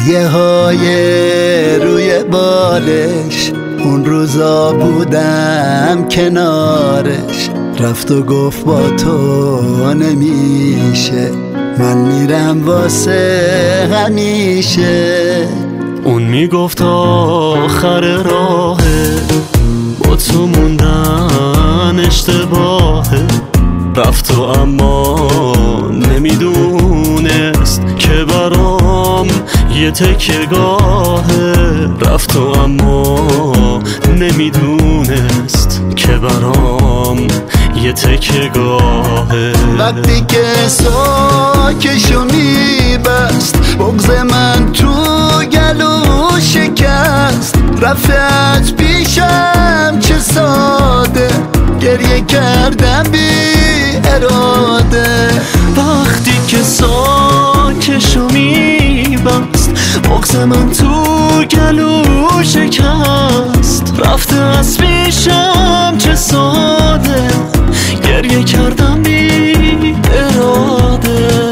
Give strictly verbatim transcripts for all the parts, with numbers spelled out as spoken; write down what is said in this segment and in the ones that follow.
گریه های روی بالش، اون روزا بودم کنارش. رفت و گفت با تو نمیشه، من میرم واسه همیشه. اون میگفت آخر راهه، با تو موندن اشتباهه. رفت و اما نمیدونست که برام یه تکیه گاهه. رفت و اما نمیدونست که برام یه تکیه گاهه. وقتی که ساکشو میبست، بغض من تو گلو شکست. رفت از پیشم چه ساده، گریه کردم بی اراده. وقتی که ساکشو میبست، بغض من تو گلو شکست. رفته از پیشم چه ساده، گریه کردم بی اراده.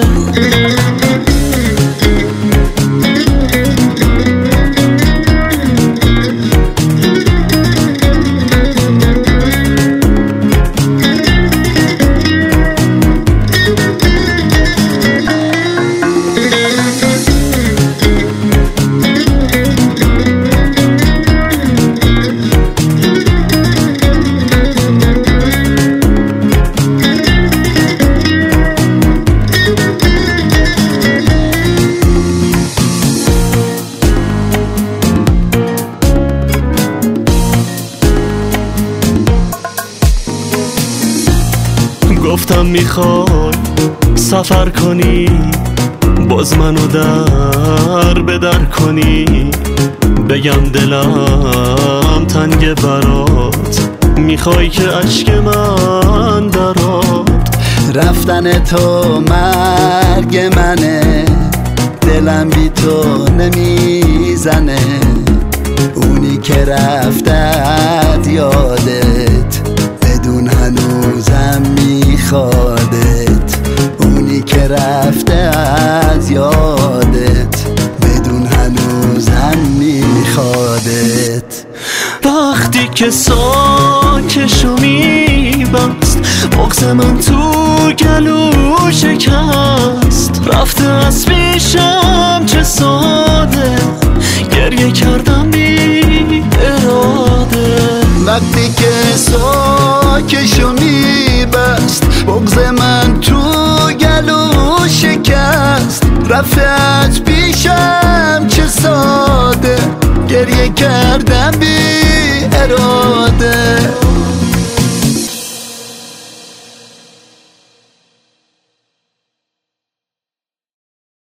گفتم میخوای سفر کنی، باز منو در به در کنی. بگم دلم تنگ برات، میخوای که عشق من درات. رفتن تو مرگ منه، دلم بی تو نمیزنه. اونی که رفتت یادت، بدون هنوزم میخوادت. اونی که رفته از یادت، بدون هنوزم میخوادت. وقتی که ساکشو میبست، بغض من تو گلو شکست. رفته از پیشم چه ساده، گریه کردم بی اراده. وقتی که ساکشو میبست، بغض من تو گلو شکست. رفت از پیشم چه ساده، گریه کردم بی